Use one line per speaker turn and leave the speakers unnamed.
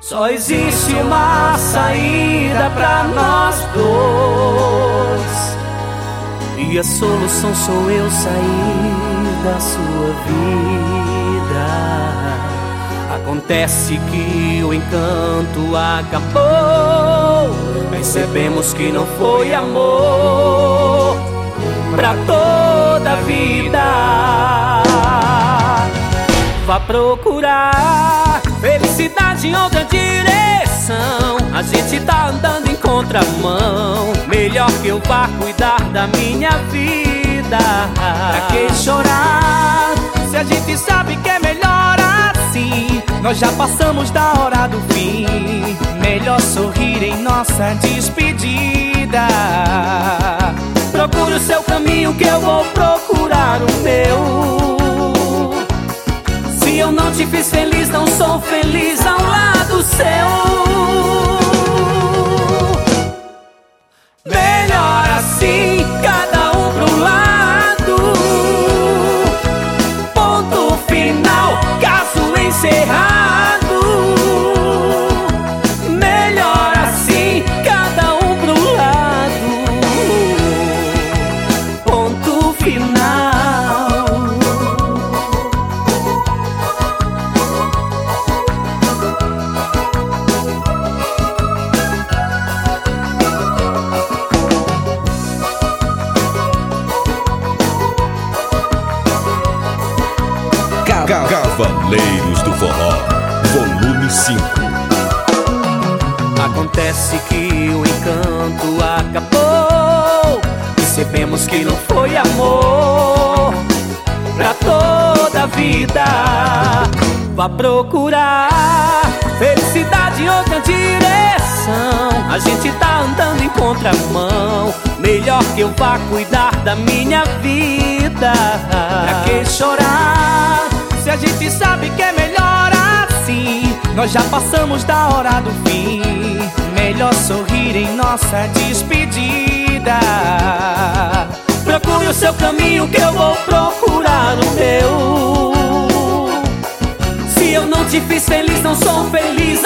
Só existe uma saída pra nós dois, e a solução sou eu sair da sua vida. Acontece que o encanto acabou, percebemos que não foi amor pra toda a vida. Vá procurar felicidade em outra direção, a gente tá andando em contramão. Melhor que eu vá cuidar da minha vida. Pra que chorar se a gente sabe que é melhor assim? Nós já passamos da hora do fim. Melhor sorrir em nossa despedida. Procure o seu caminho que eu vou procurar o meu. Se eu não te fiz feliz, não sou feliz ao lado seu. Melhor assim, cada um pro lado. Ponto final, caso encerrado. Melhor assim, cada um pro lado. Ponto final.
Cavaleiros do Forró, volume 5.
Acontece que o encanto acabou, percebemos que não foi amor pra toda a vida. Vá procurar felicidade em outra direção, a gente tá andando em contramão. Melhor que eu vá cuidar da minha vida. Pra que chorar se a gente sabe que é melhor assim? Nós já passamos da hora do fim. Melhor sorrir em nossa despedida. Procure o seu caminho que eu vou procurar o meu. Se eu não te fiz feliz, não sou feliz